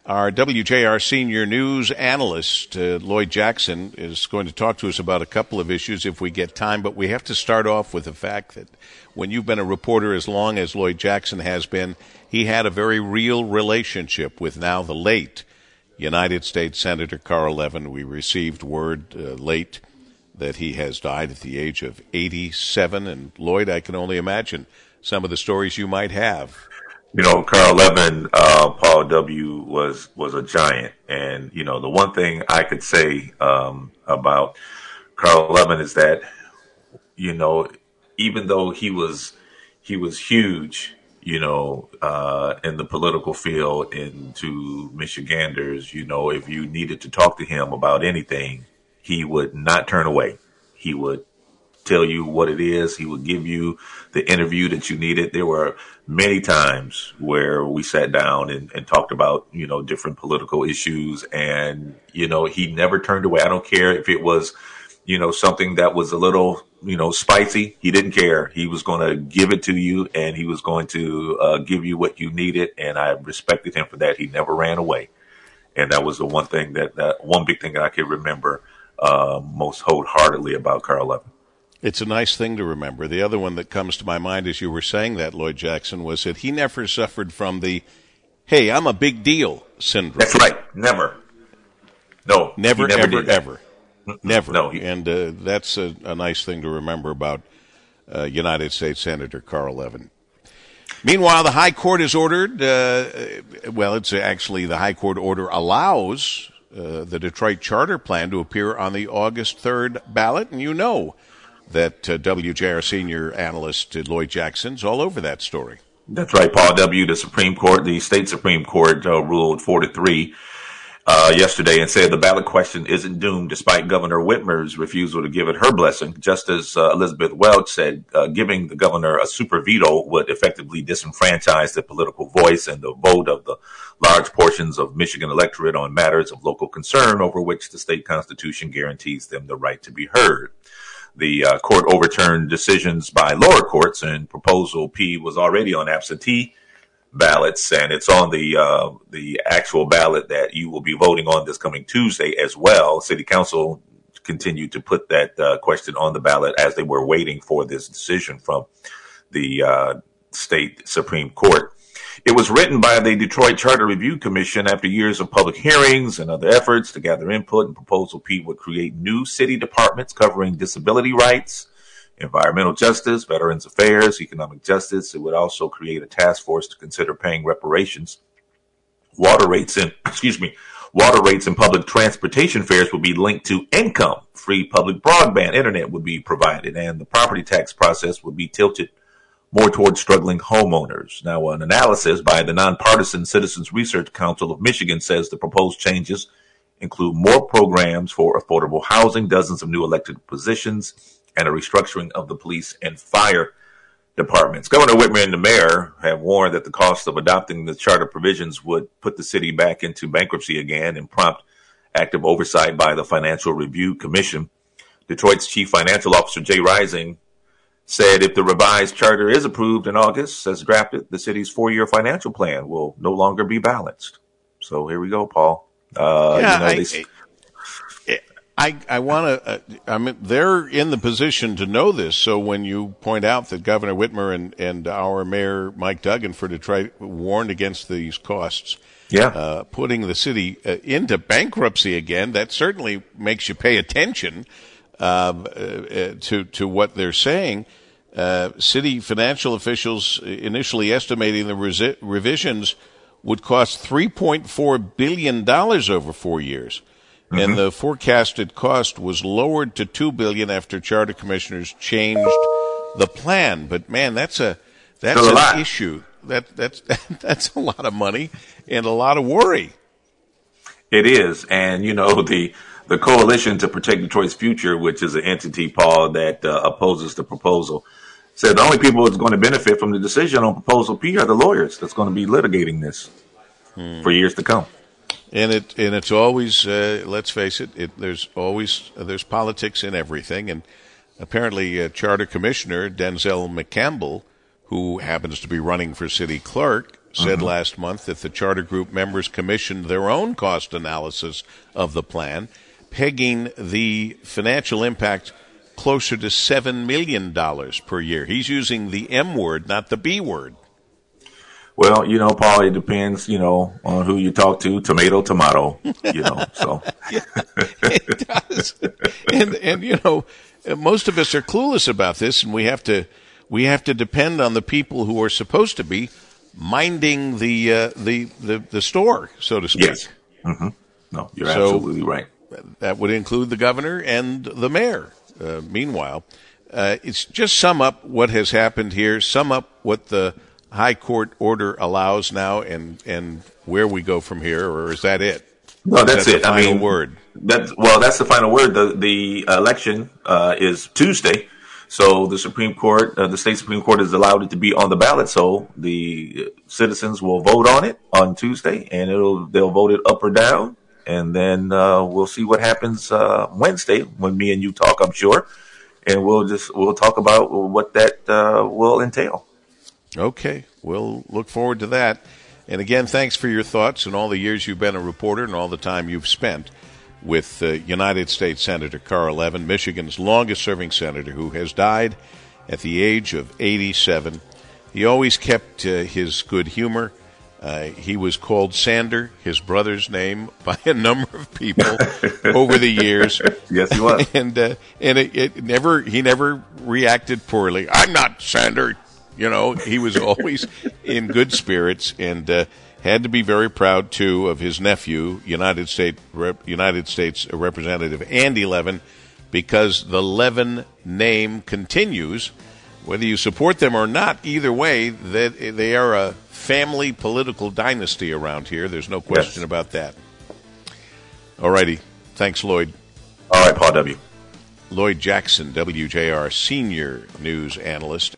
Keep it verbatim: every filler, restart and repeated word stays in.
Our W J R senior news analyst, uh, Lloyd Jackson, is going to talk to us about a couple of issues if we get time, but we have to start off with the fact that when you've been a reporter as long as Lloyd Jackson has been, he had a very real relationship with now the late United States Senator Carl Levin. We received word uh, late that he has died at the age of eighty-seven, and Lloyd, I can only imagine some of the stories you might have. You know, Carl Levin, uh, Paul W. was was a giant, and you know the one thing I could say um, about Carl Levin is that you know even though he was he was huge, you know, uh, in the political field and to Michiganders, you know, if you needed to talk to him about anything, he would not turn away. He would tell you what it is. He would give you the interview that you needed. There were many times where we sat down and, and talked about, you know, different political issues. And, you know, he never turned away. I don't care if it was, you know, something that was a little, you know, spicy. He didn't care. He was going to give it to you, and he was going to uh, give you what you needed. And I respected him for that. He never ran away. And that was the one thing that, that one big thing that I can remember uh, most wholeheartedly about Carl Levin. It's a nice thing to remember. The other one that comes to my mind as you were saying that, Lloyd Jackson, was that he never suffered from the, hey, I'm a big deal syndrome. That's right. Never. No. Never, never ever, ever. Never. No. He, and uh, that's a, a nice thing to remember about uh, United States Senator Carl Levin. Meanwhile, the High Court has ordered, uh, well, it's actually the High Court order allows uh, the Detroit Charter Plan to appear on the August third ballot, and you know that uh, W J R senior analyst uh, Lloyd Jackson's all over that story. That's right, Paul W. The Supreme Court, the state Supreme Court uh, ruled four to three uh, yesterday and said the ballot question isn't doomed despite Governor Whitmer's refusal to give it her blessing. Justice uh, Elizabeth Welch said uh, giving the governor a super veto would effectively disenfranchise the political voice and the vote of the large portions of Michigan electorate on matters of local concern over which the state constitution guarantees them the right to be heard. The uh, court overturned decisions by lower courts, and Proposal P was already on absentee ballots, and it's on the uh, the actual ballot that you will be voting on this coming Tuesday as well. City Council continued to put that uh, question on the ballot as they were waiting for this decision from the uh, state Supreme Court. It was written by the Detroit Charter Review Commission after years of public hearings and other efforts to gather input, and Proposal P would create new city departments covering disability rights, environmental justice, veterans affairs, economic justice. It would also create a task force to consider paying reparations. Water rates and, excuse me, water rates and public transportation fares would be linked to income. Free public broadband internet would be provided, and the property tax process would be tilted more towards struggling homeowners. Now, an analysis by the nonpartisan Citizens Research Council of Michigan says the proposed changes include more programs for affordable housing, dozens of new elected positions, and a restructuring of the police and fire departments. Governor Whitmer and the mayor have warned that the cost of adopting the charter provisions would put the city back into bankruptcy again and prompt active oversight by the Financial Review Commission. Detroit's chief financial officer, Jay Rising, said if the revised charter is approved in August as drafted, the city's four-year financial plan will no longer be balanced. So here we go, Paul. Uh, yeah, you know, I, they... I, I want to. Uh, I mean, they're in the position to know this. So when you point out that Governor Whitmer and, and our Mayor Mike Duggan for Detroit warned against these costs, yeah, uh, putting the city uh, into bankruptcy again, that certainly makes you pay attention um, uh, to to what they're saying. Uh, city financial officials initially estimating the resi- revisions would cost three point four billion dollars over four years. Mm-hmm. And the forecasted cost was lowered to two billion dollars after charter commissioners changed the plan. But, man, that's a that's Still an a lot. issue. That, that's, that's a lot of money and a lot of worry. It is. And, you know, the the Coalition to Protect Detroit's Future, which is an entity, Paul, that uh, opposes the proposal, said the only people that's going to benefit from the decision on Proposal P are the lawyers that's going to be litigating this hmm. for years to come. And it and it's always uh, let's face it, it there's always uh, there's politics in everything, and apparently uh, Charter Commissioner Denzel McCampbell, who happens to be running for city clerk, said Mm-hmm. last month that the charter group members commissioned their own cost analysis of the plan, pegging the financial impact closer to seven million dollars per year. He's using the M word, not the B word. Well, you know, Paul, it depends, you know, on who you talk to. Tomato, tomato, you know, so. It does. And, and, you know, most of us are clueless about this, and we have to we have to depend on the people who are supposed to be minding the uh, the, the the store, so to speak. Yes. Mm-hmm. No, you're So- absolutely right. That would include the governor and the mayor. Uh, meanwhile, uh, it's just sum up what has happened here, sum up what the high court order allows now, and, and where we go from here, or is that it? No, that's Is that it. the I final mean, word? That's well, that's the final word. The the election uh, is Tuesday, so the Supreme Court, uh, the state Supreme Court, has allowed it to be on the ballot. So the citizens will vote on it on Tuesday, and it'll they'll vote it up or down, and then uh, we'll see what happens uh, Wednesday when me and you talk. I'm sure, and we'll just we'll talk about what that uh, will entail. Okay, we'll look forward to that. And again, thanks for your thoughts and all the years you've been a reporter and all the time you've spent with uh, United States Senator Carl Levin, Michigan's longest-serving senator, who has died at the age of eighty-seven. He always kept uh, his good humor. Uh, he was called Sander, his brother's name, by a number of people over the years. Yes, he was. And uh, and it, it never he never reacted poorly. I'm not Sander. You know, he was always in good spirits, and uh, had to be very proud too of his nephew, United States Rep, United States Representative Andy Levin, because the Levin name continues. Whether you support them or not, either way, that they are a family political dynasty around here. There's no question Yes. about that. All righty. Thanks, Lloyd. All right, Paul W. Lloyd Jackson, W J R senior news analyst.